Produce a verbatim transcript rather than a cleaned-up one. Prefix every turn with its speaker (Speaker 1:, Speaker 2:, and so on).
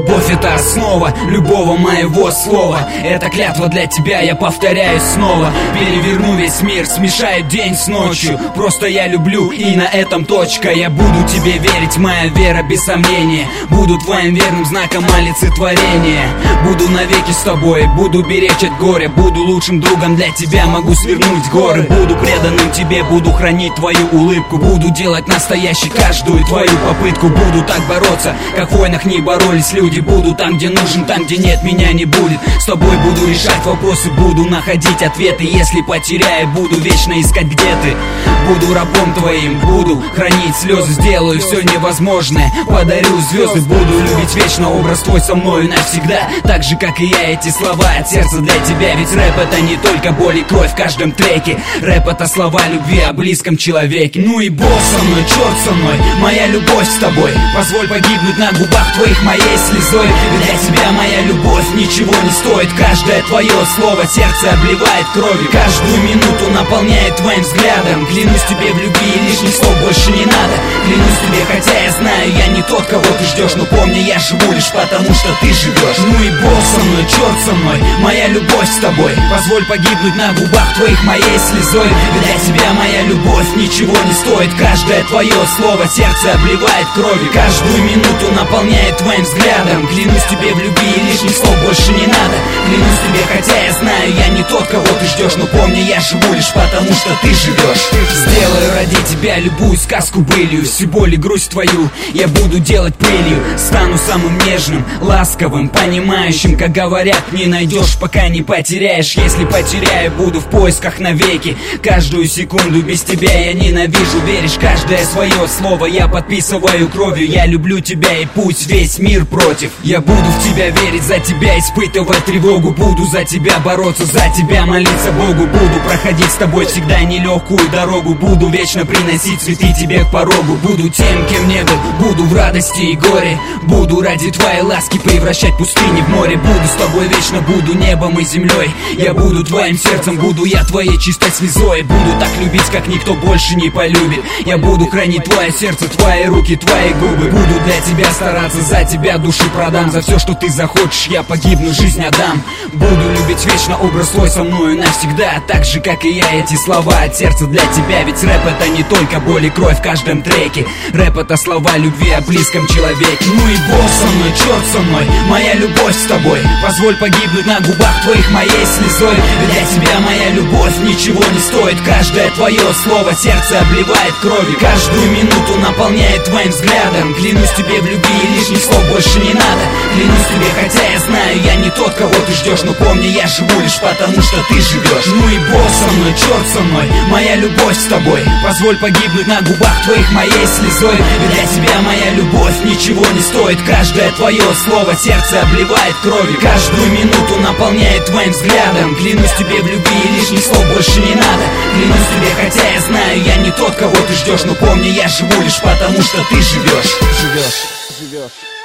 Speaker 1: Любовь — это основа любого моего слова. Это клятва для тебя, я повторяю снова. Переверну весь мир, смешаю день с ночью. Просто я люблю, и на этом точка. Я буду тебе верить, моя вера без сомнения. Буду твоим верным знаком олицетворения. Буду навеки с тобой, буду беречь от горя. Буду лучшим другом для тебя, могу свернуть горы. Буду преданным тебе, буду хранить твою улыбку. Буду делать настоящей каждую твою попытку. Буду так бороться, как в войнах не боролись люди. Буду там, где нужен, там, где нет, меня не будет. С тобой буду решать вопросы, буду находить ответы. Если потеряю, буду вечно искать, где ты. Буду рабом твоим, буду хранить слезы. Сделаю все невозможное, подарю звезды. Буду любить вечно, образ твой со мною навсегда. Так же, как и я, эти слова от сердца для тебя. Ведь рэп — это не только боль и кровь в каждом треке. Рэп — это слова любви о близком человеке. Ну и бог со мной, черт со мной, моя любовь с тобой. Позволь погибнуть на губах твоих моей слезой. Ведь для тебя моя любовь ничего не стоит. Каждое твое слово сердце обливает кровью. Каждую минуту наполняет твоим взглядом. Клянусь тебе в любви, лишних слов больше не надо. Клянусь тебе, хотя я знаю, я не тот, кого ты ждешь. Но помни, я живу лишь потому, что ты живешь. Ну и бог со мной, черт со мной, моя любовь с тобой. Позволь погибнуть на губах твоих моей слезой. Ведь для тебя моя любовь ничего не стоит. Каждое твое слово сердце обливает кровью. Каждую минуту наполняет твоим взглядом. Клянусь тебе в любви, лишних слов больше не надо. Клянусь тебе, хотя я знаю, я не тот, кого ты ждешь. Но помни, я живу лишь потому, что ты живешь. Сделаю ради тебя любую сказку былью. Всю боль и грусть твою я буду делать пылью. Стану самым нежным, ласковым, понимающим. Как говорят, не найдешь, пока не потеряешь. Если потеряю, буду в поисках навеки. Каждую секунду без тебя я ненавижу. Веришь, каждое свое слово я подписываю кровью. Я люблю тебя, и пусть весь мир против. Я буду в тебя верить, за тебя испытывать тревогу. Буду за тебя бороться, за тебя молиться Богу. Буду проходить с тобой всегда нелегкую дорогу. Буду вечно приносить цветы тебе к порогу. Буду тем, кем не был, буду в радости и горе. Буду ради твоей ласки превращать пустыни в море. Буду с тобой вечно, буду небом и землей. Я буду твоим сердцем, буду я твоей чистой слезой. Буду так любить, как никто больше не полюбит. Я буду хранить твое сердце, твои руки, твои губы. Буду для тебя стараться, за тебя души продам. За все, что ты захочешь, я погибну, жизнь отдам. Буду любить вечно, образ свой со мною навсегда. Так же, как и я, эти слова от сердца для тебя. Ведь рэп — это не только боль и кровь в каждом треке. Рэп — это слова любви о близком человеке. Ну и бог со мной, черт со мной, моя любовь с тобой. Позволь погибнуть на губах твоих моей слезой. Ведь для тебя моя любовь ничего не стоит. Каждое твое слово сердце обливает кровью. Каждую минуту наполняет твоим взглядом. Клянусь тебе в любви, лишних слов больше не надо. Клянусь тебе, хотя я знаю, я не тот, кого ты ждешь. Но помни, я живу лишь потому, что ты живешь. Ну и бог со мной, черт со мной, моя любовь с тобой. Позволь погибнуть на губах твоих моей слезой. Ведь для тебя моя любовь ничего не стоит. Каждое твое слово сердце обливает кровью. Каждую минуту наполняет твоим взглядом. Клянусь тебе в любви, лишних слов больше не надо. Клянусь тебе, хотя я знаю, я не тот, кого ты ждешь. Но помни, я живу лишь потому, что ты живешь. Живешь, живешь.